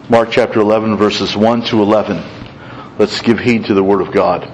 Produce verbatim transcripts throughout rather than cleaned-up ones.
Mark chapter eleven, verses one to eleven. Let's give heed to the Word of God.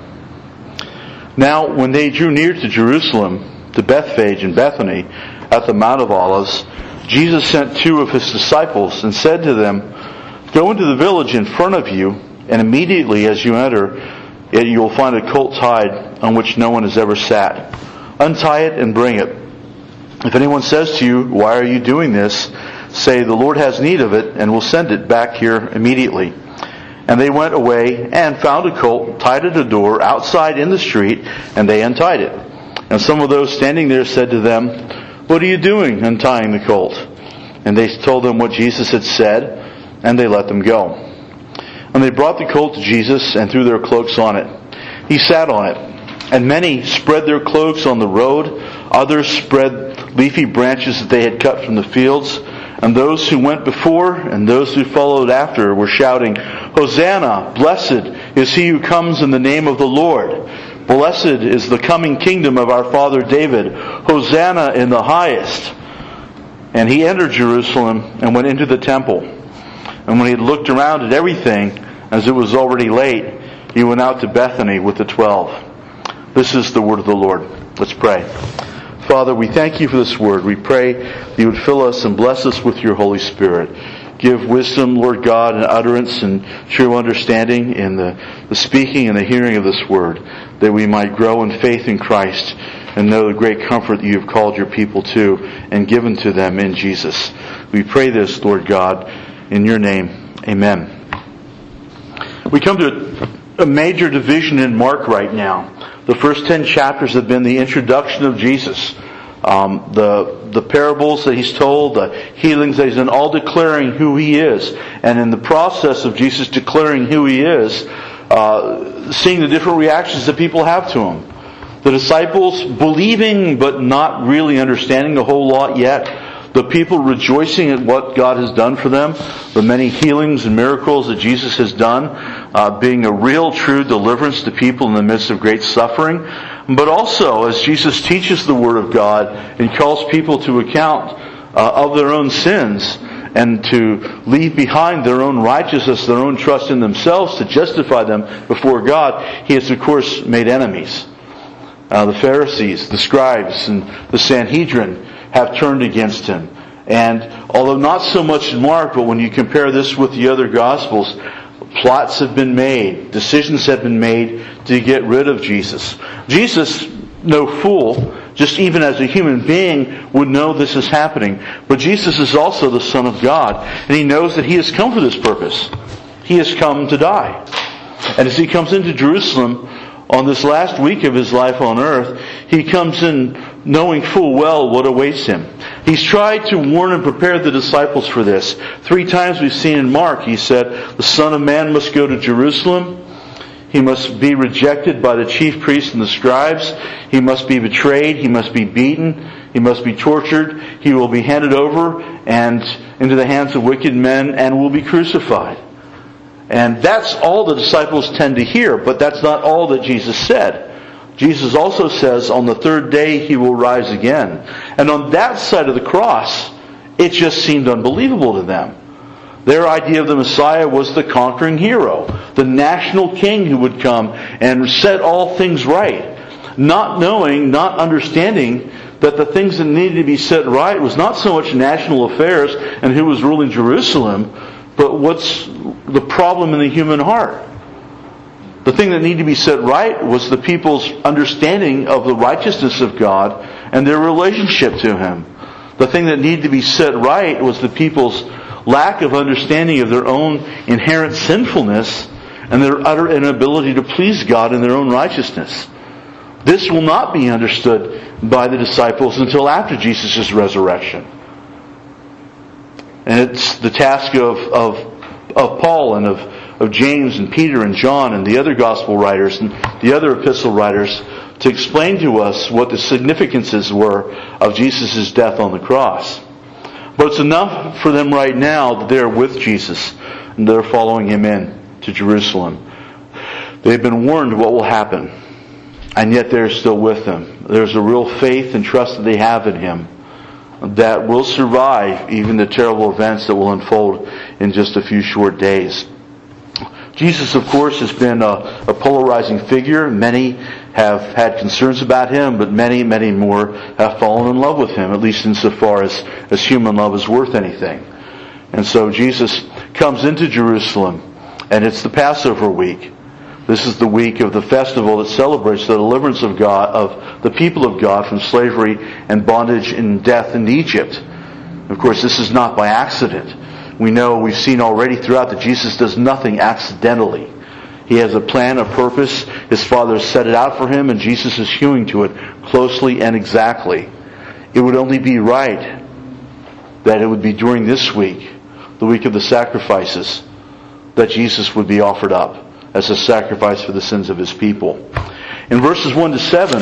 Now, when they drew near to Jerusalem, to Bethphage and Bethany, at the Mount of Olives, Jesus sent two of His disciples and said to them, "Go into the village in front of you, and immediately as you enter it, you will find a colt tied on which no one has ever sat. Untie it and bring it. If anyone says to you, 'Why are you doing this?' say, 'The Lord has need of it, and will send it back here immediately.'" And they went away and found a colt tied at a door outside in the street, and they untied it. And some of those standing there said to them, "What are you doing untying the colt?" And they told them what Jesus had said, and they let them go. And they brought the colt to Jesus and threw their cloaks on it. He sat on it, and many spread their cloaks on the road. Others spread leafy branches that they had cut from the fields. And those who went before and those who followed after were shouting, "Hosanna! Blessed is he who comes in the name of the Lord. Blessed is the coming kingdom of our father David. Hosanna in the highest." And he entered Jerusalem and went into the temple. And when he had looked around at everything, as it was already late, he went out to Bethany with the twelve. This is the word of the Lord. Let's pray. Father, we thank you for this word. We pray that you would fill us and bless us with your Holy Spirit. Give wisdom, Lord God, and utterance and true understanding in the, the speaking and the hearing of this word, that we might grow in faith in Christ and know the great comfort that you have called your people to and given to them in Jesus. We pray this, Lord God, in your name. Amen. We come to a, a major division in Mark right now. The first ten chapters have been the introduction of Jesus. Um, the the parables that he's told, the healings that he's done, all declaring who he is. And in the process of Jesus declaring who he is, uh, seeing the different reactions that people have to him. The disciples believing but not really understanding a whole lot yet. The people rejoicing at what God has done for them. The many healings and miracles that Jesus has done. Uh, being a real, true deliverance to people in the midst of great suffering. But also, as Jesus teaches the Word of God and calls people to account uh, of their own sins and to leave behind their own righteousness, their own trust in themselves to justify them before God, He has, of course, made enemies. Uh, the Pharisees, the scribes, and the Sanhedrin have turned against Him. And although not so much in Mark, but when you compare this with the other Gospels, plots have been made, decisions have been made to get rid of Jesus. Jesus, no fool, just even as a human being, would know this is happening. But Jesus is also the Son of God, and He knows that He has come for this purpose. He has come to die. And as He comes into Jerusalem on this last week of His life on earth, He comes in knowing full well what awaits Him. He's tried to warn and prepare the disciples for this. Three times we've seen in Mark, He said, the Son of Man must go to Jerusalem. He must be rejected by the chief priests and the scribes. He must be betrayed. He must be beaten. He must be tortured. He will be handed over and into the hands of wicked men and will be crucified. And that's all the disciples tend to hear, but that's not all that Jesus said. Jesus also says on the third day He will rise again. And on that side of the cross, it just seemed unbelievable to them. Their idea of the Messiah was the conquering hero, the national king who would come and set all things right. Not knowing, not understanding that the things that needed to be set right was not so much national affairs and who was ruling Jerusalem, but what's the problem in the human heart. The thing that needed to be set right was the people's understanding of the righteousness of God and their relationship to Him. The thing that needed to be set right was the people's lack of understanding of their own inherent sinfulness and their utter inability to please God in their own righteousness. This will not be understood by the disciples until after Jesus' resurrection. And it's the task of, of, of Paul and of of James and Peter and John and the other gospel writers and the other epistle writers to explain to us what the significances were of Jesus' death on the cross. But it's enough for them right now that they're with Jesus and they're following Him in to Jerusalem. They've been warned what will happen, and yet they're still with Him. There's a real faith and trust that they have in Him. that will survive even the terrible events that will unfold in just a few short days. Jesus, of course, has been a, a polarizing figure. Many have had concerns about him, but many, many more have fallen in love with him, at least insofar as, as human love is worth anything. And so Jesus comes into Jerusalem, and it's the Passover week. This is the week of the festival that celebrates the deliverance of God, of the people of God from slavery and bondage and death in Egypt. Of course, this is not by accident. We know, we've seen already throughout that Jesus does nothing accidentally. He has a plan, a purpose. His Father has set it out for him, and Jesus is hewing to it closely and exactly. It would only be right that it would be during this week, the week of the sacrifices, that Jesus would be offered up as a sacrifice for the sins of his people. In verses one to seven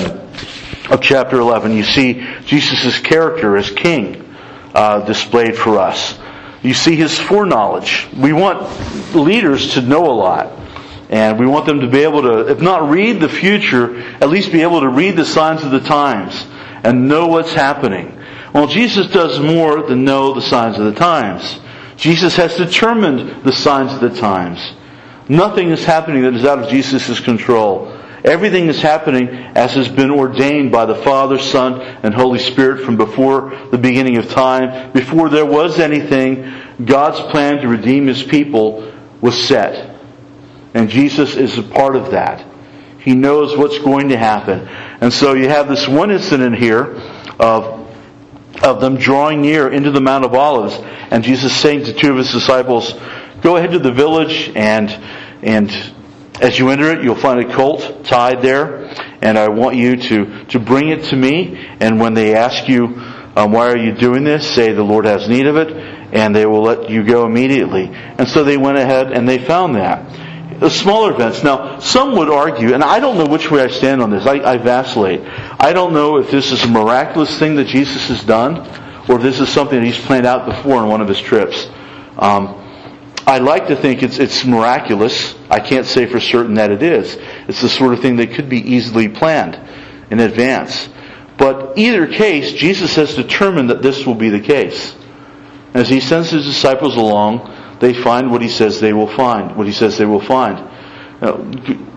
of chapter eleven, you see Jesus' character as king uh, displayed for us. You see his foreknowledge. We want leaders to know a lot. And we want them to be able to, if not read the future, at least be able to read the signs of the times and know what's happening. Well, Jesus does more than know the signs of the times. Jesus has determined the signs of the times. Nothing is happening that is out of Jesus' control. Everything is happening as has been ordained by the Father, Son, and Holy Spirit from before the beginning of time. Before there was anything, God's plan to redeem his people was set. And Jesus is a part of that. He knows what's going to happen. And so you have this one incident here of, of them drawing near into the Mount of Olives, and Jesus saying to two of his disciples, go ahead to the village, and and as you enter it, you'll find a colt tied there, and I want you to, to bring it to me. And when they ask you, um, why are you doing this? Say, the Lord has need of it, and they will let you go immediately. And so they went ahead and they found that. The smaller events. Now, some would argue, and I don't know which way I stand on this. I, I vacillate. I don't know if this is a miraculous thing that Jesus has done, or if this is something that he's planned out before on one of his trips. Um, I like to think it's it's miraculous. I can't say for certain that it is. It's the sort of thing that could be easily planned in advance. But either case, Jesus has determined that this will be the case. As he sends his disciples along, they find what he says they will find. What he says they will find. Now,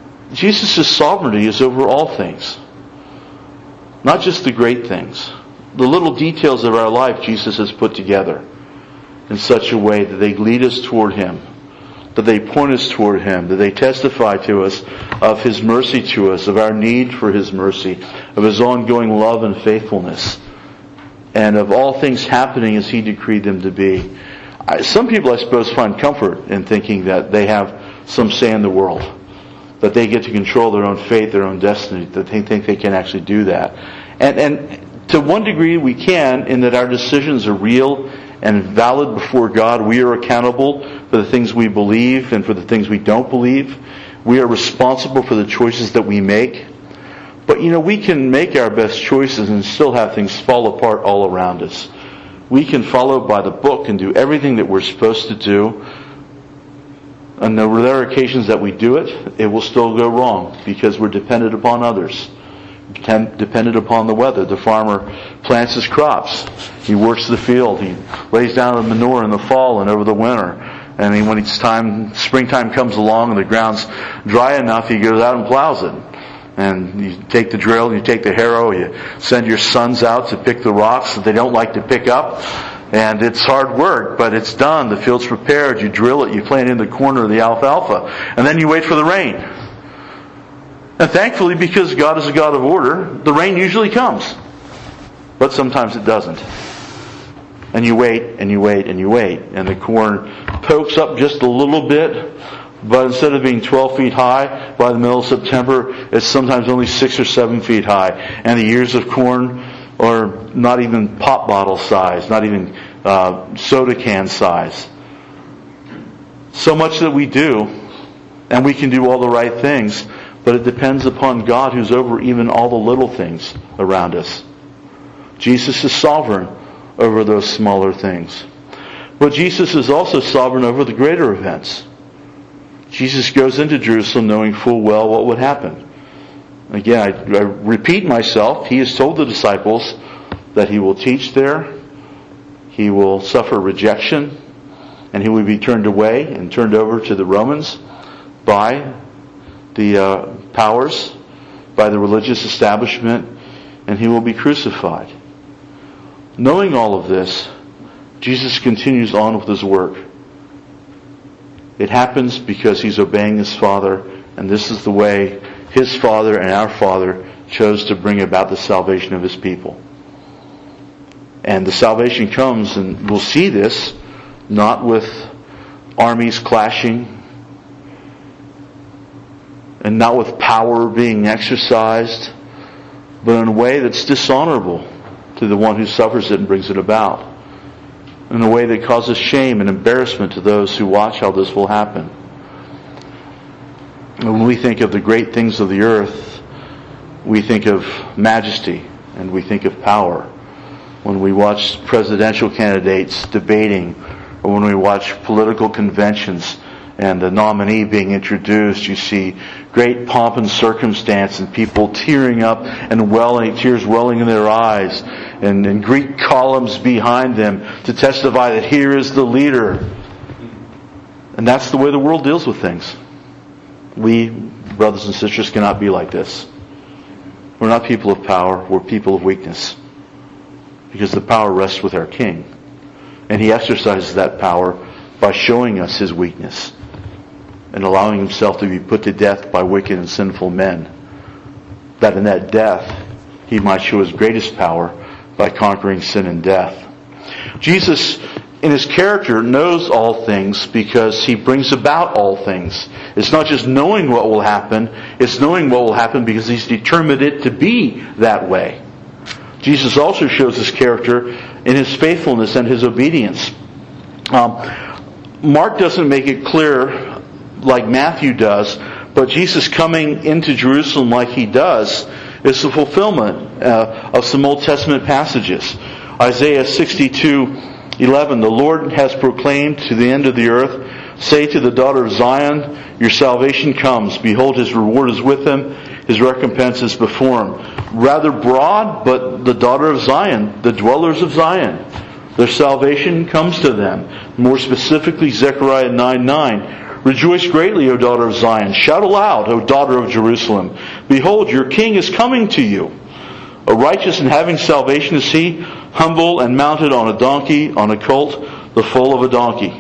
Jesus' sovereignty is over all things. Not just the great things. The little details of our life Jesus has put together in such a way that they lead us toward him, that they point us toward him, that they testify to us of his mercy to us, of our need for his mercy, of his ongoing love and faithfulness, and of all things happening as he decreed them to be. Some people, I suppose, find comfort in thinking that they have some say in the world, that they get to control their own fate, their own destiny, that they think they can actually do that. And, and to one degree we can, in that our decisions are real and valid before God. We are accountable for the things we believe and for the things we don't believe. We are responsible for the choices that we make. But you know, we can make our best choices and still have things fall apart all around us. We can follow by the book and do everything that we're supposed to do. And there are occasions that we do it, it will still go wrong because we're dependent upon others. Dependent upon the weather. The farmer plants his crops. He works the field. He lays down the manure in the fall and over the winter. And then when it's time, springtime comes along and the ground's dry enough, he goes out and plows it. And you take the drill, you take the harrow, you send your sons out to pick the rocks that they don't like to pick up. And it's hard work, but it's done. The field's prepared. You drill it, you plant in the corner of the alfalfa. And then you wait for the rain. And thankfully, because God is a God of order, the rain usually comes. But sometimes it doesn't. And you wait, and you wait, and you wait. And the corn pokes up just a little bit, but instead of being twelve feet high by the middle of September, it's sometimes only six or seven feet high. And the ears of corn are not even pop bottle size, not even uh, soda can size. So much that we do, and we can do all the right things, but it depends upon God who's over even all the little things around us. Jesus is sovereign over those smaller things. But Jesus is also sovereign over the greater events. Jesus goes into Jerusalem knowing full well what would happen. Again, I, I repeat myself. He has told the disciples that he will teach there, He will suffer rejection, and he will be turned away and turned over to the Romans by the uh, powers, by the religious establishment, and he will be crucified. Knowing all of this, Jesus continues on with his work. It happens because he's obeying his Father, and this is the way his Father and our Father chose to bring about the salvation of his people. And the salvation comes, and we'll see this, not with armies clashing, and not with power being exercised, but in a way that's dishonorable to the one who suffers it and brings it about. In a way that causes shame and embarrassment to those who watch how this will happen. And when we think of the great things of the earth, we think of majesty and we think of power. When we watch presidential candidates debating, or when we watch political conventions and the nominee being introduced, you see great pomp and circumstance and people tearing up and welling, tears welling in their eyes, and, and Greek columns behind them to testify that here is the leader. And that's the way the world deals with things. We, brothers and sisters, cannot be like this. We're not people of power, we're people of weakness. Because the power rests with our King. And he exercises that power by showing us his weakness and allowing himself to be put to death by wicked and sinful men, that in that death he might show his greatest power by conquering sin and death. Jesus, in his character, knows all things because he brings about all things. It's not just knowing what will happen, it's knowing what will happen because he's determined it to be that way. Jesus also shows his character in his faithfulness and his obedience. Um, Mark doesn't make it clear like Matthew does, but Jesus coming into Jerusalem like he does is the fulfillment uh, of some Old Testament passages. Isaiah sixty-two eleven, the Lord has proclaimed to the end of the earth, say to the daughter of Zion, your salvation comes. Behold, his reward is with him, his recompense is before him. Rather broad, but the daughter of Zion, the dwellers of Zion, their salvation comes to them. More specifically, Zechariah nine nine, rejoice greatly, O daughter of Zion. Shout aloud, O daughter of Jerusalem. Behold, your king is coming to you. A righteous and having salvation is he, humble and mounted on a donkey, on a colt, the foal of a donkey.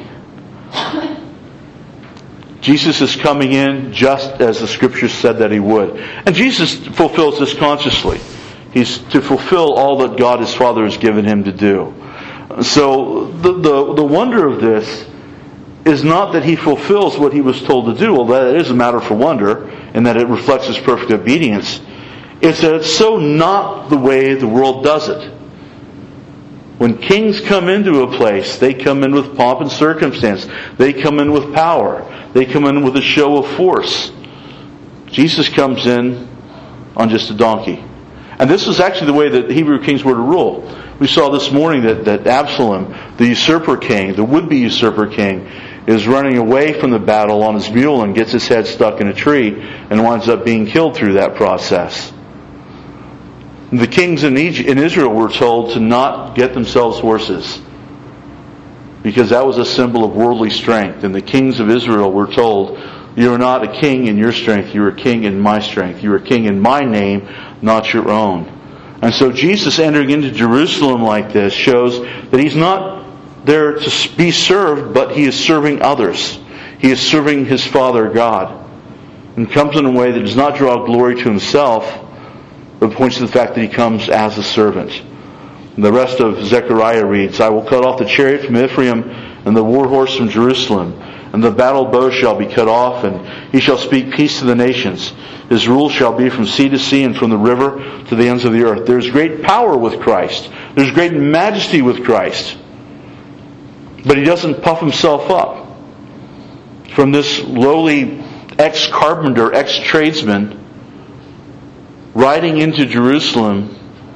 Jesus is coming in just as the Scriptures said that he would. And Jesus fulfills this consciously. He's to fulfill all that God his Father has given him to do. So the, the, the wonder of this is not that he fulfills what he was told to do, although that is a matter for wonder, and that it reflects his perfect obedience. It's that it's so not the way the world does it. When kings come into a place, they come in with pomp and circumstance. They come in with power. They come in with a show of force. Jesus comes in on just a donkey. And this is actually the way that Hebrew kings were to rule. We saw this morning that, that Absalom, the usurper king, the would-be usurper king, is running away from the battle on his mule and gets his head stuck in a tree and winds up being killed through that process. The kings in Egypt, in Israel were told to not get themselves horses, because that was a symbol of worldly strength. And the kings of Israel were told, you are not a king in your strength, you are a king in my strength. You are a king in my name, not your own. And so Jesus entering into Jerusalem like this shows that he's not there to be served, but he is serving others. He is serving his Father God. And comes in a way that does not draw glory to himself, but points to the fact that he comes as a servant. And the rest of Zechariah reads, I will cut off the chariot from Ephraim and the war horse from Jerusalem, and the battle bow shall be cut off, and he shall speak peace to the nations. His rule shall be from sea to sea and from the river to the ends of the earth. There's great power with Christ. There's great majesty with Christ. But he doesn't puff himself up. From this lowly ex-carpenter, ex-tradesman, riding into Jerusalem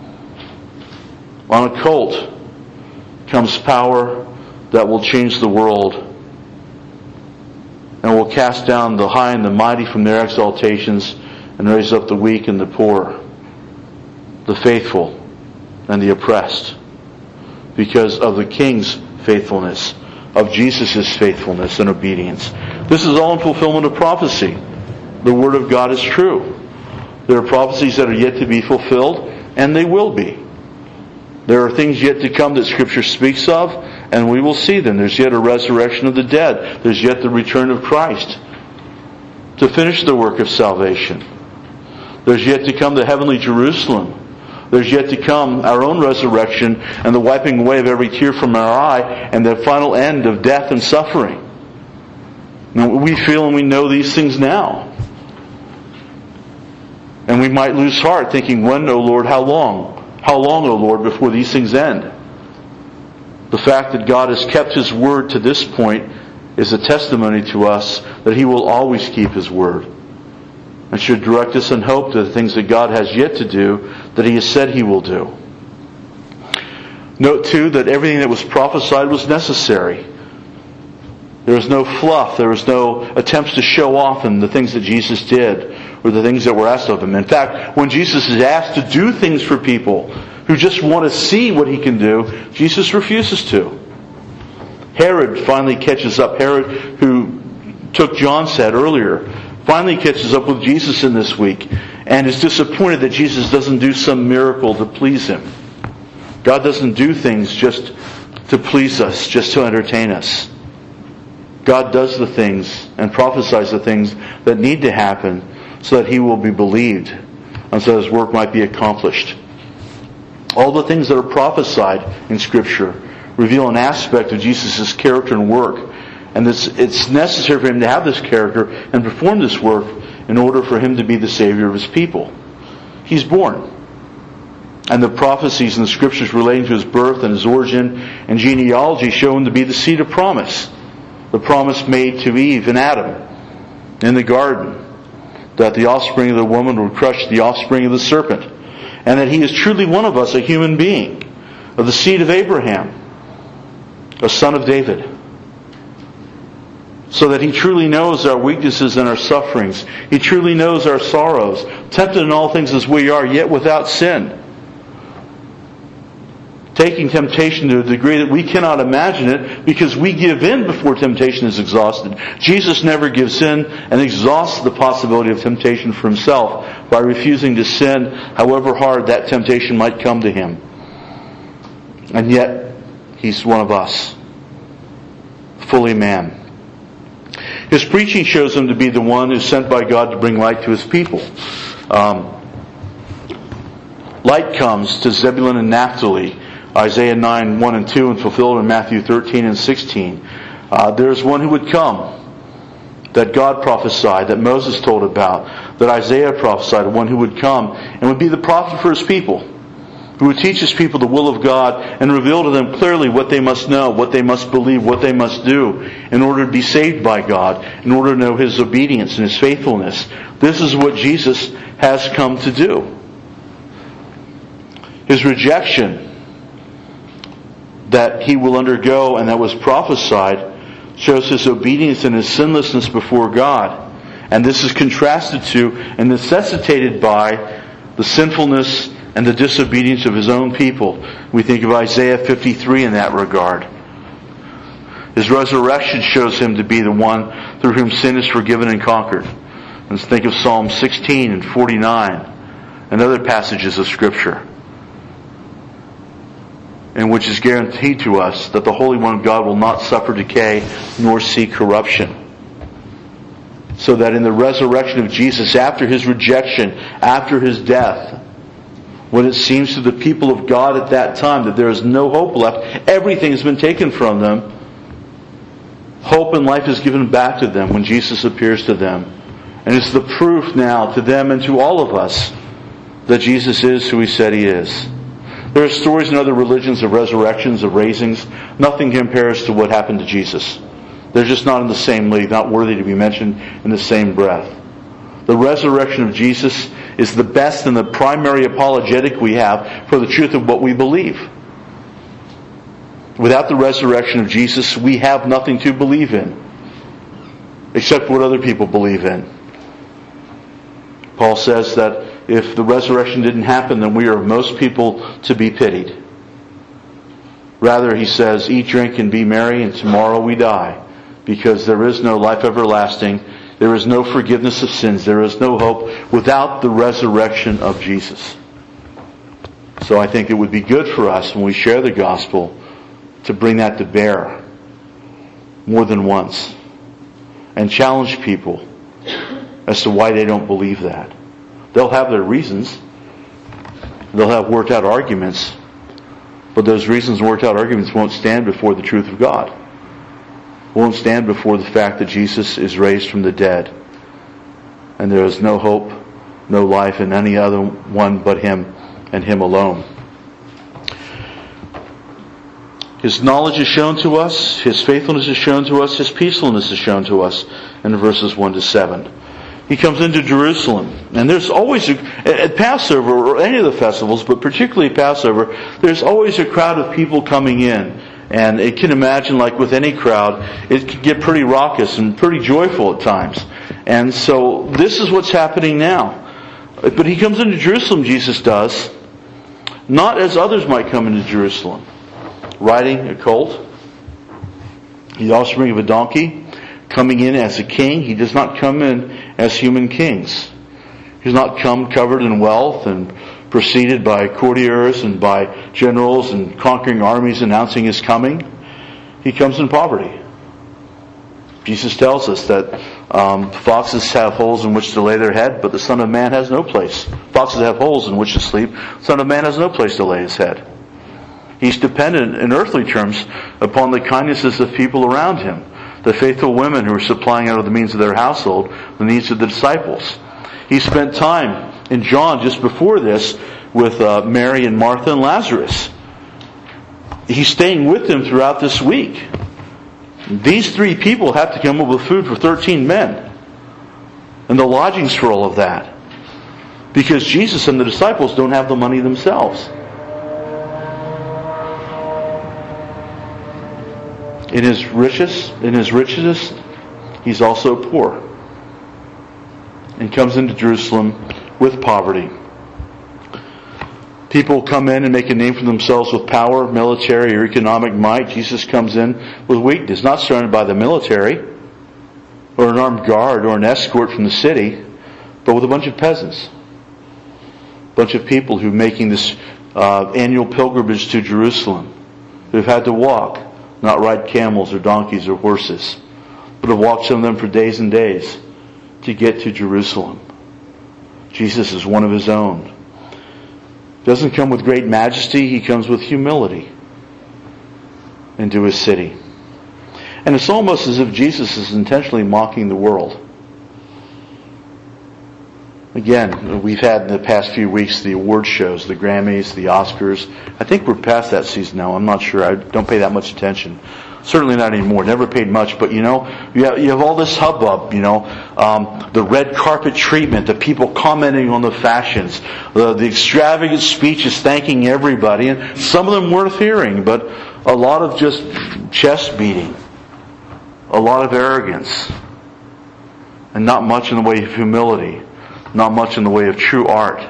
on a colt, comes power that will change the world and will cast down the high and the mighty from their exaltations and raise up the weak and the poor, the faithful and the oppressed. because of the King's faithfulness, of Jesus' faithfulness and obedience. This is all in fulfillment of prophecy. The Word of God is true. There are prophecies that are yet to be fulfilled, and they will be. There are things yet to come that Scripture speaks of, and we will see them. There's yet a resurrection of the dead. There's yet the return of Christ to finish the work of salvation. There's yet to come the heavenly Jerusalem. There's yet to come our own resurrection and the wiping away of every tear from our eye and the final end of death and suffering. Now, we feel and we know these things now. And we might lose heart thinking, when, O Lord, how long? How long, O Lord, before these things end? The fact that God has kept His word to this point is a testimony to us that He will always keep His word, and should direct us in hope to the things that God has yet to do, that He has said He will do. Note too that everything that was prophesied was necessary. There was no fluff, there was no attempts to show off in the things that Jesus did, or the things that were asked of Him. In fact, when Jesus is asked to do things for people who just want to see what He can do, Jesus refuses to. Herod finally catches up. Herod, who took John's head earlier, finally catches up with Jesus in this week and is disappointed that Jesus doesn't do some miracle to please him. God doesn't do things just to please us, just to entertain us. God does the things and prophesies the things that need to happen so that He will be believed and so His work might be accomplished. All the things that are prophesied in Scripture reveal an aspect of Jesus' character and work. And it's, it's necessary for Him to have this character and perform this work in order for Him to be the Savior of His people. He's born. And the prophecies in the Scriptures relating to His birth and His origin and genealogy show Him to be the seed of promise. The promise made to Eve and Adam in the garden, that the offspring of the woman would crush the offspring of the serpent. And that He is truly one of us, a human being, of the seed of Abraham, a son of David. So that He truly knows our weaknesses and our sufferings. He truly knows our sorrows, tempted in all things as we are, yet without sin. Taking temptation to a degree that we cannot imagine it because we give in before temptation is exhausted. Jesus never gives in and exhausts the possibility of temptation for Himself by refusing to sin, however hard that temptation might come to Him. And yet, He's one of us, fully man. His preaching shows Him to be the one who's sent by God to bring light to His people. Um, light comes to Zebulun and Naphtali, Isaiah nine, one and two, and fulfilled in Matthew thirteen and sixteen. Uh, there's one who would come that God prophesied, that Moses told about, that Isaiah prophesied, one who would come and would be the prophet for His people, who would teach His people the will of God and reveal to them clearly what they must know, what they must believe, what they must do in order to be saved by God, in order to know His obedience and His faithfulness. This is what Jesus has come to do. His rejection that He will undergo and that was prophesied shows His obedience and His sinlessness before God. And this is contrasted to and necessitated by the sinfulness and the disobedience of His own people. We think of Isaiah fifty-three in that regard. His resurrection shows Him to be the one through whom sin is forgiven and conquered. Let's think of Psalm sixteen and forty-nine and other passages of Scripture, in which is guaranteed to us that the Holy One of God will not suffer decay nor see corruption. So that in the resurrection of Jesus, after His rejection, after His death, when it seems to the people of God at that time that there is no hope left, everything has been taken from them, hope and life is given back to them when Jesus appears to them. And it's the proof now to them and to all of us that Jesus is who He said He is. There are stories in other religions of resurrections, of raisings. Nothing compares to what happened to Jesus. They're just not in the same league, not worthy to be mentioned in the same breath. The resurrection of Jesus is the best and the primary apologetic we have for the truth of what we believe. Without the resurrection of Jesus, we have nothing to believe in, except what other people believe in. Paul says that if the resurrection didn't happen, then we are most people to be pitied. Rather, he says, eat, drink, and be merry, and tomorrow we die. Because there is no life everlasting. There is no forgiveness of sins. There is no hope without the resurrection of Jesus. So I think it would be good for us when we share the gospel to bring that to bear more than once. And challenge people as to why they don't believe that. They'll have their reasons. They'll have worked out arguments. But those reasons and worked out arguments won't stand before the truth of God. Won't stand before the fact that Jesus is raised from the dead. And there is no hope, no life in any other one but Him and Him alone. His knowledge is shown to us, His faithfulness is shown to us, His peacefulness is shown to us in verses one to seven. He comes into Jerusalem, and there's always, a, at Passover, or any of the festivals, but particularly Passover, there's always a crowd of people coming in. And it can imagine, like with any crowd, it can get pretty raucous and pretty joyful at times. And so this is what's happening now. But He comes into Jerusalem, Jesus does, not as others might come into Jerusalem. Riding a colt, the offspring of a donkey, coming in as a king. He does not come in as human kings. He does not come covered in wealth and preceded by courtiers and by generals and conquering armies announcing His coming. He comes in poverty. Jesus tells us that um, foxes have holes in which to lay their head, but the Son of Man has no place. Foxes have holes in which to sleep. The Son of Man has no place to lay His head. He's dependent in earthly terms upon the kindnesses of people around Him. The faithful women who are supplying out of the means of their household the needs of the disciples. He spent time in John just before this with uh, Mary and Martha and Lazarus. He's staying with them throughout this week. These three people have to come up with food for thirteen men. And the lodgings for all of that. Because Jesus and the disciples don't have the money themselves. In his riches, in his riches, He's also poor. And comes into Jerusalem with poverty. People come in and make a name for themselves with power, military, or economic might. Jesus comes in with weakness, not surrounded by the military, or an armed guard, or an escort from the city, but with a bunch of peasants. A bunch of people who are making this uh, annual pilgrimage to Jerusalem, who've had to walk, not ride camels or donkeys or horses, but have walked some of them for days and days to get to Jerusalem. Jesus is one of His own. Doesn't come with great majesty, He comes with humility into His city. And it's almost as if Jesus is intentionally mocking the world. Again, we've had in the past few weeks the award shows, the Grammys, the Oscars. I think we're past that season now. I'm not sure. I don't pay that much attention. Certainly not anymore. Never paid much. But, you know, you have, you have all this hubbub, you know, um, the red carpet treatment, the people commenting on the fashions, the, the extravagant speeches thanking everybody. And some of them worth hearing, but a lot of just chest beating. A lot of arrogance. And not much in the way of humility. Not much in the way of true art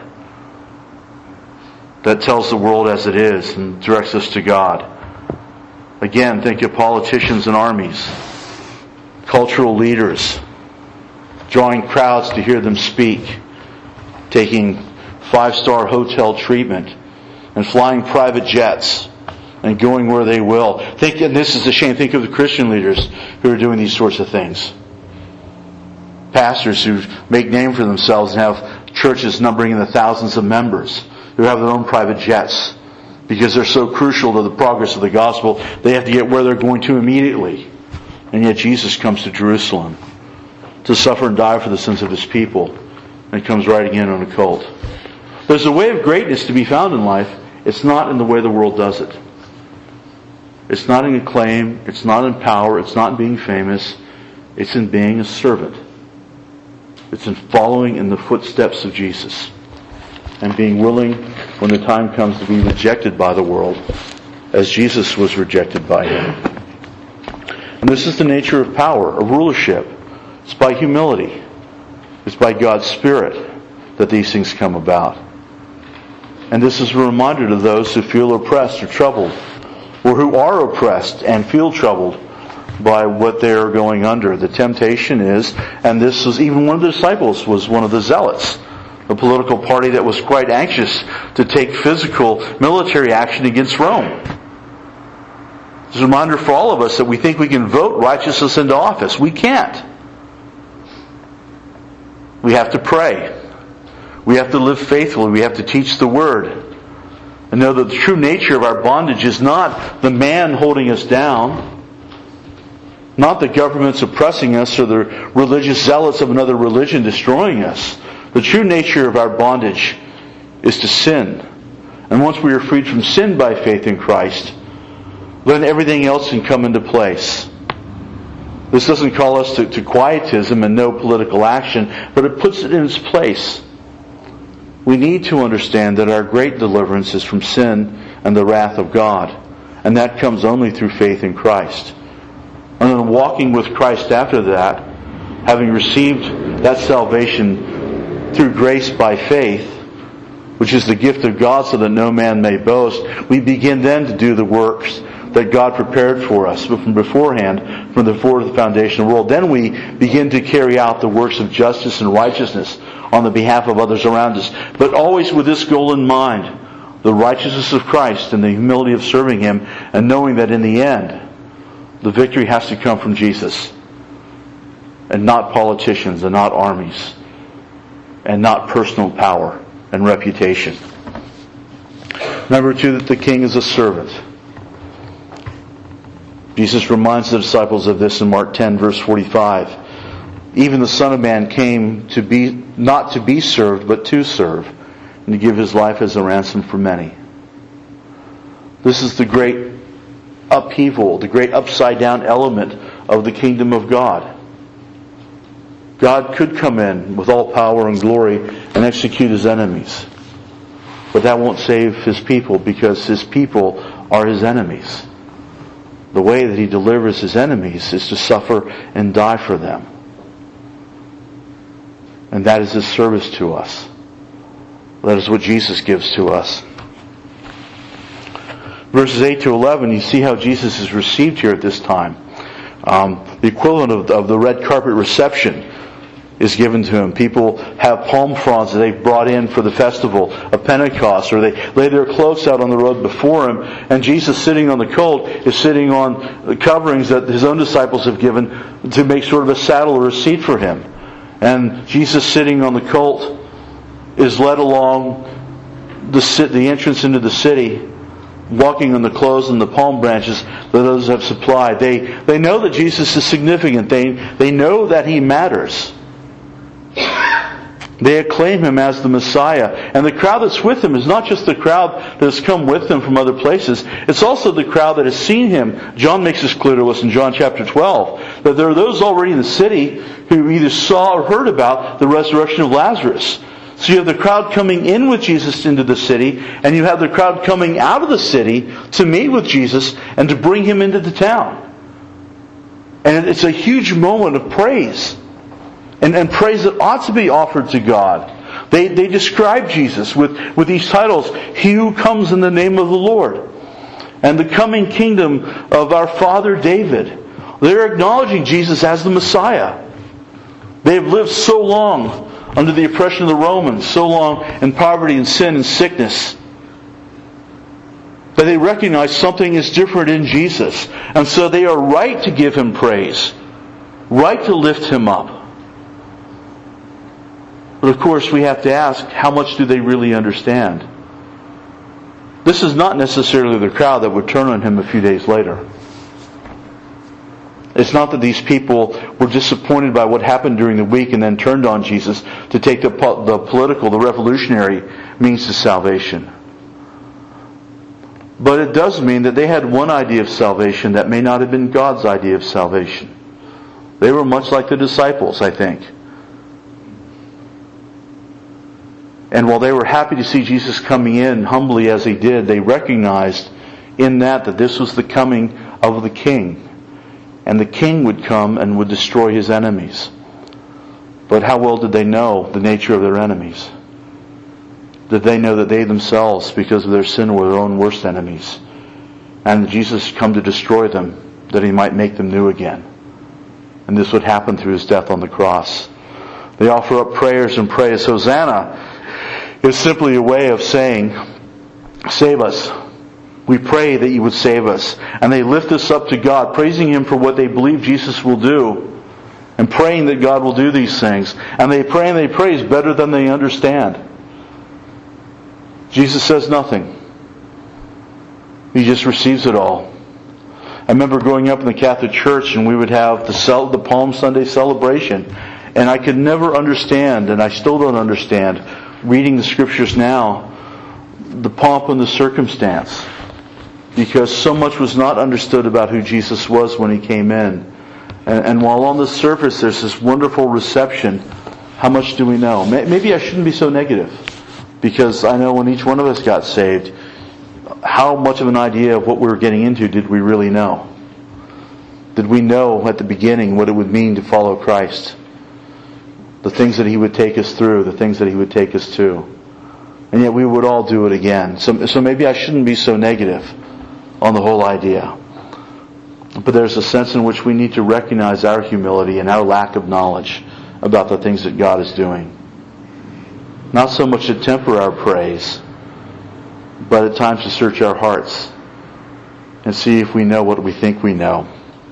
that tells the world as it is and directs us to God. Again, think of politicians and armies, cultural leaders, drawing crowds to hear them speak, taking five-star hotel treatment, and flying private jets, and going where they will. Think, and this is a shame, think of the Christian leaders who are doing these sorts of things. Pastors who make name for themselves and have churches numbering in the thousands of members, who have their own private jets, because they're so crucial to the progress of the gospel, they have to get where they're going to immediately. And yet Jesus comes to Jerusalem to suffer and die for the sins of His people, and comes riding in on a colt. There's a way of greatness to be found in life. It's not in the way the world does it. It's not in acclaim, it's not in power, it's not in being famous, it's in being a servant. It's in following in the footsteps of Jesus and being willing, when the time comes, to be rejected by the world as Jesus was rejected by Him. And this is the nature of power, of rulership. It's by humility. It's by God's Spirit that these things come about. And this is a reminder to those who feel oppressed or troubled or who are oppressed and feel troubled by what they're going under. The temptation is, and this was even one of the disciples was one of the zealots, a political party that was quite anxious to take physical military action against Rome. It's a reminder for all of us that we think we can vote righteousness into office. We can't. We have to pray. We have to live faithfully. We have to teach the Word. And know that the true nature of our bondage is not the man holding us down, not the governments oppressing us or the religious zealots of another religion destroying us. The true nature of our bondage is to sin. And once we are freed from sin by faith in Christ, then everything else can come into place. This doesn't call us to, to quietism and no political action, but it puts it in its place. We need to understand that our great deliverance is from sin and the wrath of God. And that comes only through faith in Christ. And then walking with Christ after that, having received that salvation through grace by faith, which is the gift of God so that no man may boast, we begin then to do the works that God prepared for us from beforehand, from before the foundation of the world. Then we begin to carry out the works of justice and righteousness on the behalf of others around us. But always with this goal in mind, the righteousness of Christ and the humility of serving Him, and knowing that in the end, the victory has to come from Jesus, and not politicians, and not armies, and not personal power and reputation. Number two, that the king is a servant. Jesus reminds the disciples of this in Mark ten, verse forty-five. Even the Son of Man came to be not to be served, but to serve, and to give His life as a ransom for many. This is the great upheaval, the great upside-down element of the kingdom of God. God could come in with all power and glory and execute His enemies. But that won't save His people, because His people are His enemies. The way that He delivers His enemies is to suffer and die for them. And that is His service to us. That is what Jesus gives to us. Verses eight to eleven, you see how Jesus is received here at this time. Um, the equivalent of, of the red carpet reception is given to Him. People have palm fronds that they've brought in for the festival of Pentecost, or they lay their cloaks out on the road before Him, and Jesus, sitting on the colt, is sitting on the coverings that His own disciples have given to make sort of a saddle or a seat for Him. And Jesus, sitting on the colt, is led along the, the entrance into the city, walking on the clothes and the palm branches that others have supplied. They they know that Jesus is significant. They they know that He matters. They acclaim Him as the Messiah. And the crowd that's with Him is not just the crowd that has come with Him from other places. It's also the crowd that has seen Him. John makes this clear to us in John chapter twelve, that there are those already in the city who either saw or heard about the resurrection of Lazarus. So you have the crowd coming in with Jesus into the city, and you have the crowd coming out of the city to meet with Jesus and to bring Him into the town. And it's a huge moment of praise. And, and praise that ought to be offered to God. They, they describe Jesus with, with these titles: He who comes in the name of the Lord, and the coming kingdom of our father David. They're acknowledging Jesus as the Messiah. They've lived so long under the oppression of the Romans, so long in poverty and sin and sickness, that they recognize something is different in Jesus. And so they are right to give Him praise, right to lift Him up. But of course we have to ask, how much do they really understand? This is not necessarily the crowd that would turn on Him a few days later. It's not that these people were disappointed by what happened during the week and then turned on Jesus to take the, the political, the revolutionary means to salvation. But it does mean that they had one idea of salvation that may not have been God's idea of salvation. They were much like the disciples, I think. And while they were happy to see Jesus coming in humbly as He did, they recognized in that that this was the coming of the King. And the King would come and would destroy His enemies. But how well did they know the nature of their enemies? Did they know that they themselves, because of their sin, were their own worst enemies? and Jesus had come to destroy them, that he might make them new again. And this would happen through his death on the cross. They offer up prayers and praise. Hosanna is simply a way of saying, save us. We pray that you would save us. And they lift us up to God, praising him for what they believe Jesus will do, and praying that God will do these things. And they pray and they praise better than they understand. Jesus says nothing. He just receives it all. I remember growing up in the Catholic Church, and we would have the, cel- the Palm Sunday celebration. And I could never understand, and I still don't understand, reading the Scriptures now, the pomp and the circumstance. Because so much was not understood about who Jesus was when he came in. And, and while on the surface there's this wonderful reception, how much do we know? Maybe I shouldn't be so negative. Because I know when each one of us got saved, how much of an idea of what we were getting into did we really know? Did we know at the beginning what it would mean to follow Christ? The things that he would take us through, the things that he would take us to. And yet we would all do it again. So, so maybe I shouldn't be so negative on the whole idea. But there's a sense in which we need to recognize our humility and our lack of knowledge about the things that God is doing. Not so much to temper our praise, but at times to search our hearts and see if we know what we think we know.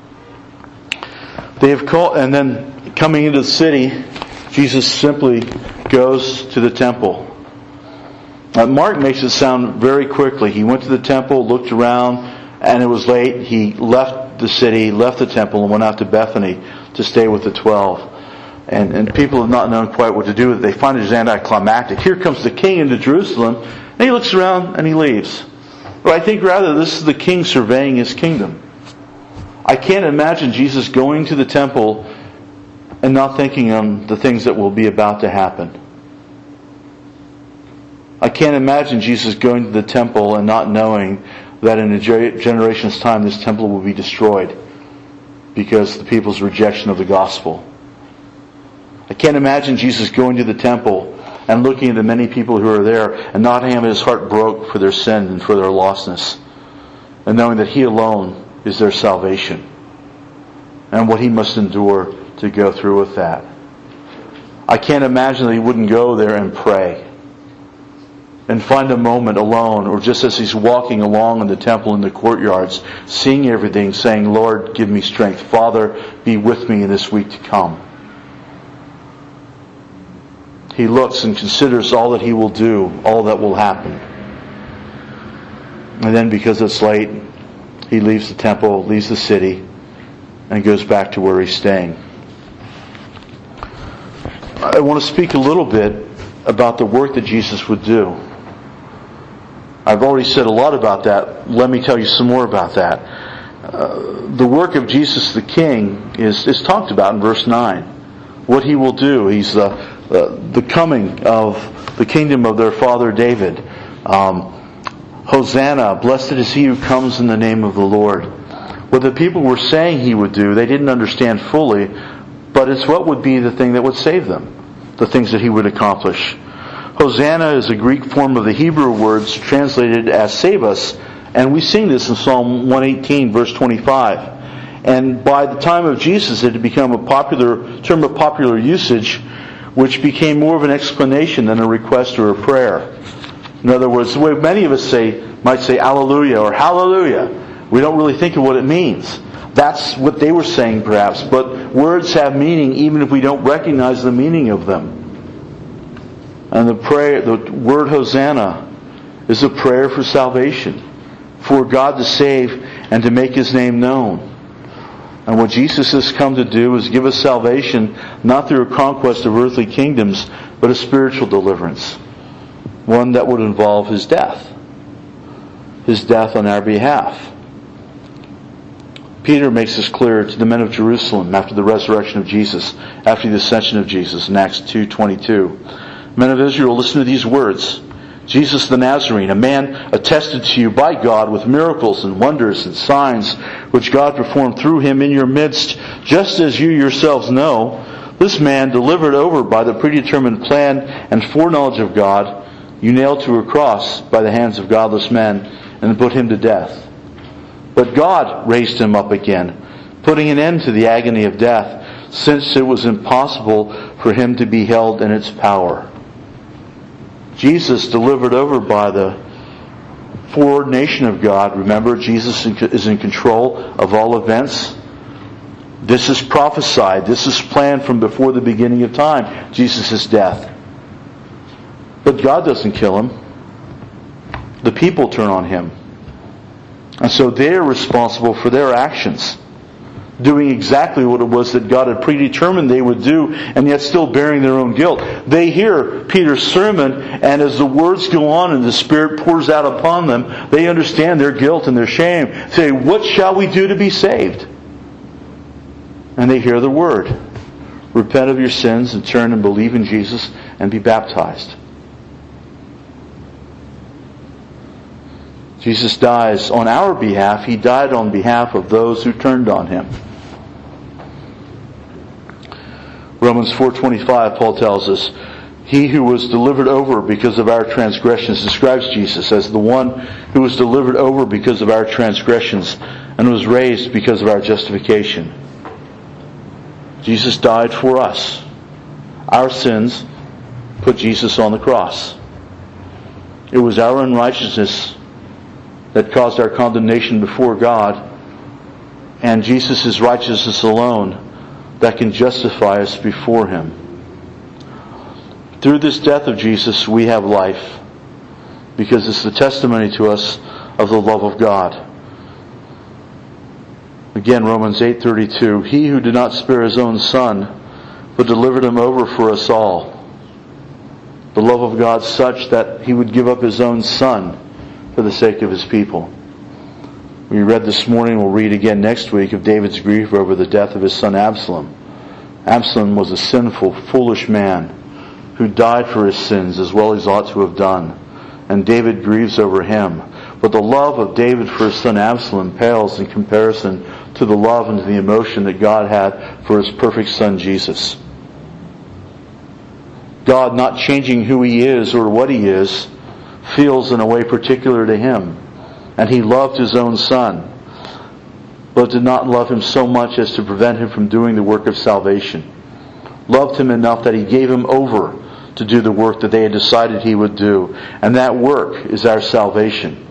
They have called, and then coming into the city, Jesus simply goes to the temple. Uh, Mark makes it sound very quickly. He went to the temple, looked around, and it was late. He left the city, left the temple, and went out to Bethany to stay with the twelve. And, and people have not known quite what to do with it. They find it as anticlimactic. Here comes the king into Jerusalem, and he looks around and he leaves. But I think rather this is the king surveying his kingdom. I can't imagine Jesus going to the temple and not thinking on the things that will be about to happen. I can't imagine Jesus going to the temple and not knowing that in a generation's time this temple will be destroyed because of the people's rejection of the gospel. I can't imagine Jesus going to the temple and looking at the many people who are there and not having his heart broke for their sin and for their lostness, and knowing that he alone is their salvation and what he must endure to go through with that. I can't imagine that he wouldn't go there and pray and find a moment alone, or just as he's walking along in the temple in the courtyards, seeing everything, saying, Lord, give me strength. Father, be with me in this week to come. He looks and considers all that he will do, all that will happen. And then because it's late, he leaves the temple, leaves the city, and goes back to where he's staying. I want to speak a little bit about the work that Jesus would do. I've already said a lot about that. Let me tell you some more about that. Uh, the work of Jesus the King is, is talked about in verse nine. What he will do. He's the, uh, the coming of the kingdom of their father David. Um, Hosanna, blessed is he who comes in the name of the Lord. What the people were saying he would do, they didn't understand fully, but it's what would be the thing that would save them. The things that he would accomplish. Hosanna is a Greek form of the Hebrew words translated as save us, and we sing this in Psalm one eighteen, verse twenty-five. And by the time of Jesus, it had become a popular term of popular usage, which became more of an explanation than a request or a prayer. In other words, the way many of us say might say Alleluia or Hallelujah, we don't really think of what it means. That's what they were saying perhaps, but words have meaning even if we don't recognize the meaning of them. And the prayer, the word Hosanna is a prayer for salvation, for God to save and to make his name known. And what Jesus has come to do is give us salvation not through a conquest of earthly kingdoms, but a spiritual deliverance. One that would involve his death. His death on our behalf. Peter makes this clear to the men of Jerusalem after the resurrection of Jesus, after the ascension of Jesus in Acts two twenty-two. Men of Israel, listen to these words. Jesus the Nazarene, a man attested to you by God with miracles and wonders and signs which God performed through him in your midst, just as you yourselves know. This man, delivered over by the predetermined plan and foreknowledge of God, you nailed to a cross by the hands of godless men and put him to death. But God raised him up again, putting an end to the agony of death, since it was impossible for him to be held in its power. Jesus, delivered over by the foreordination of God. Remember, Jesus is in control of all events. This is prophesied. This is planned from before the beginning of time, Jesus' death. But God doesn't kill him. The people turn on him. And so they're responsible for their actions, doing exactly what it was that God had predetermined they would do, and yet still bearing their own guilt. They hear Peter's sermon, and as the words go on and the Spirit pours out upon them, they understand their guilt and their shame. Say, what shall we do to be saved? And they hear the word. Repent of your sins and turn and believe in Jesus and be baptized. Jesus dies on our behalf. He died on behalf of those who turned on Him. Romans four twenty-five, Paul tells us, He who was delivered over because of our transgressions, describes Jesus as the one who was delivered over because of our transgressions and was raised because of our justification. Jesus died for us. Our sins put Jesus on the cross. It was our unrighteousness that caused our condemnation before God, and Jesus' righteousness alone that can justify us before Him. Through this death of Jesus, we have life, because it's the testimony to us of the love of God. Again, Romans eight thirty-two, He who did not spare His own Son, but delivered Him over for us all. The love of God such that He would give up His own Son for the sake of His people. We read this morning, we'll read again next week, of David's grief over the death of his son Absalom. Absalom was a sinful, foolish man who died for his sins as well as he ought to have done. And David grieves over him. But the love of David for his son Absalom pales in comparison to the love and to the emotion that God had for His perfect Son Jesus. God, not changing who He is or what He is, feels in a way particular to Him. And He loved His own Son, but did not love Him so much as to prevent Him from doing the work of salvation. Loved Him enough that He gave Him over to do the work that they had decided He would do. And that work is our salvation.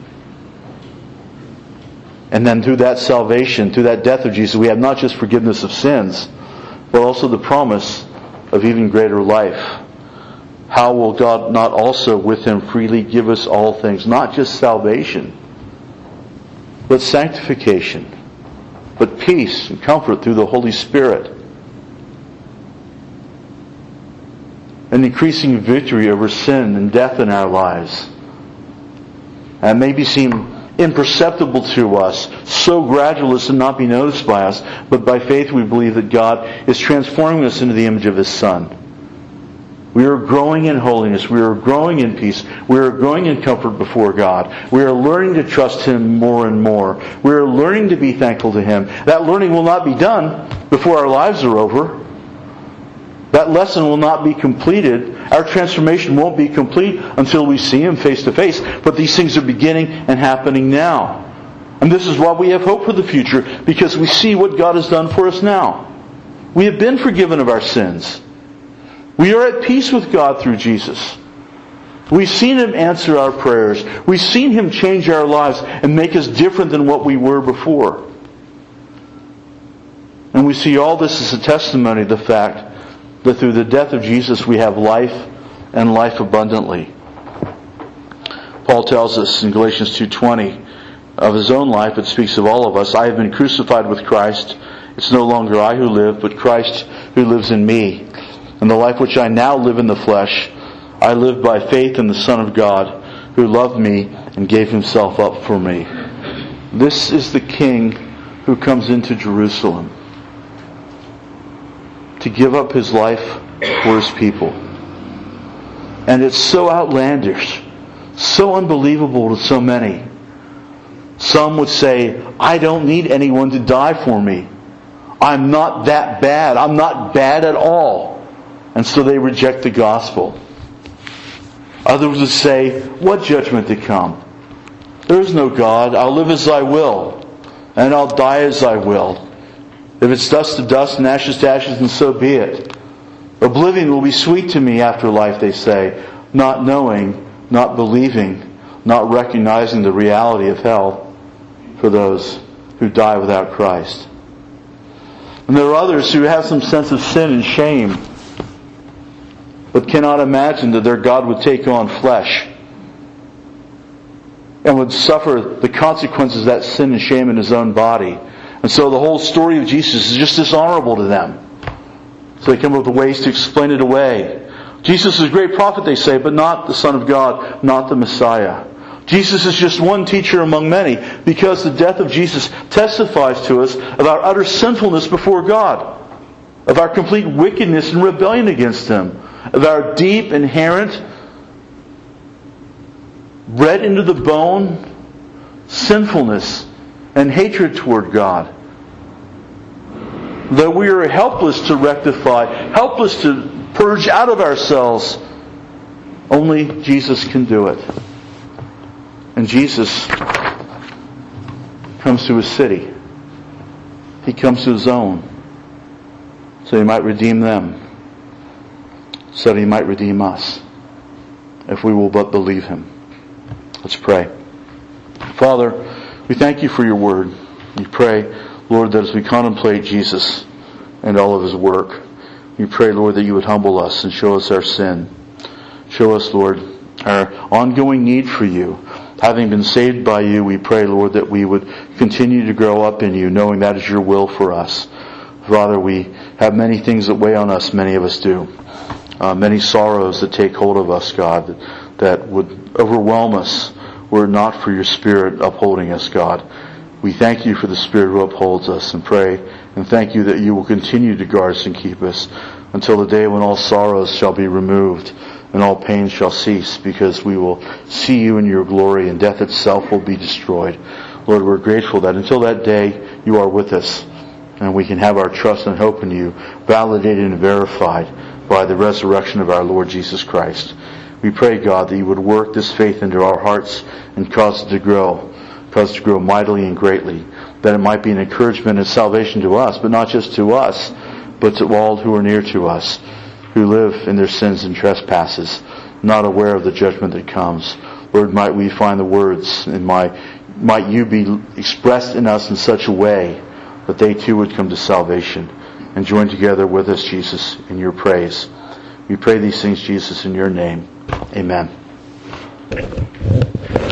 And then through that salvation, through that death of Jesus, we have not just forgiveness of sins, but also the promise of even greater life. How will God not also with Him freely give us all things? Not just salvation, but sanctification, but peace and comfort through the Holy Spirit. An increasing victory over sin and death in our lives. And maybe seem imperceptible to us, so gradual as to not be noticed by us, but by faith we believe that God is transforming us into the image of His Son. We are growing in holiness. We are growing in peace. We are growing in comfort before God. We are learning to trust Him more and more. We are learning to be thankful to Him. That learning will not be done before our lives are over. That lesson will not be completed. Our transformation won't be complete until we see Him face to face. But these things are beginning and happening now. And this is why we have hope for the future, because we see what God has done for us now. We have been forgiven of our sins. We are at peace with God through Jesus. We've seen Him answer our prayers. We've seen Him change our lives and make us different than what we were before. And we see all this as a testimony to the fact that through the death of Jesus we have life and life abundantly. Paul tells us in Galatians two twenty of his own life, it speaks of all of us, I have been crucified with Christ. It's no longer I who live, but Christ who lives in me. And the life which I now live in the flesh, I live by faith in the Son of God, who loved me and gave Himself up for me. This is the King who comes into Jerusalem to give up His life for His people. And it's so outlandish, so unbelievable to so many. Some would say, I don't need anyone to die for me. I'm not that bad. I'm not bad at all. And so they reject the gospel. Others would say, what judgment to come? There is no God. I'll live as I will. and I'll die as I will. If it's dust to dust and ashes to ashes, then so be it. Oblivion will be sweet to me after life, they say, not knowing, not believing, not recognizing the reality of hell for those who die without Christ. And there are others who have some sense of sin and shame, but cannot imagine that their God would take on flesh and would suffer the consequences of that sin and shame in His own body. And so the whole story of Jesus is just dishonorable to them. So they come up with ways to explain it away. Jesus is a great prophet, they say, but not the Son of God, not the Messiah. Jesus is just one teacher among many, because the death of Jesus testifies to us of our utter sinfulness before God, of our complete wickedness and rebellion against Him, of our deep, inherent, bred into the bone sinfulness and hatred toward God. That we are helpless to rectify, helpless to purge out of ourselves. Only Jesus can do it. And Jesus comes to His city. He comes to His own, so He might redeem them, so that He might redeem us, if we will but believe Him. Let's pray. Father, we thank You for Your Word. We pray, Lord, that as we contemplate Jesus and all of His work, we pray, Lord, that You would humble us and show us our sin. Show us, Lord, our ongoing need for You. Having been saved by You, we pray, Lord, that we would continue to grow up in You, knowing that is Your will for us. Father, we have many things that weigh on us, many of us do. Uh, many sorrows that take hold of us, God, that, that would overwhelm us were it not for Your Spirit upholding us, God. We thank You for the Spirit who upholds us, and pray and thank You that You will continue to guard us and keep us until the day when all sorrows shall be removed and all pain shall cease, because we will see You in Your glory and death itself will be destroyed. Lord, we're grateful that until that day You are with us, and we can have our trust and hope in You validated and verified by the resurrection of our Lord Jesus Christ. We pray, God, that You would work this faith into our hearts and cause it to grow, cause it to grow mightily and greatly, that it might be an encouragement and salvation to us, but not just to us, but to all who are near to us, who live in their sins and trespasses, not aware of the judgment that comes. Lord, might we find the words, and might, might You be expressed in us in such a way that they too would come to salvation and join together with us, Jesus, in Your praise. We pray these things, Jesus, in Your name. Amen.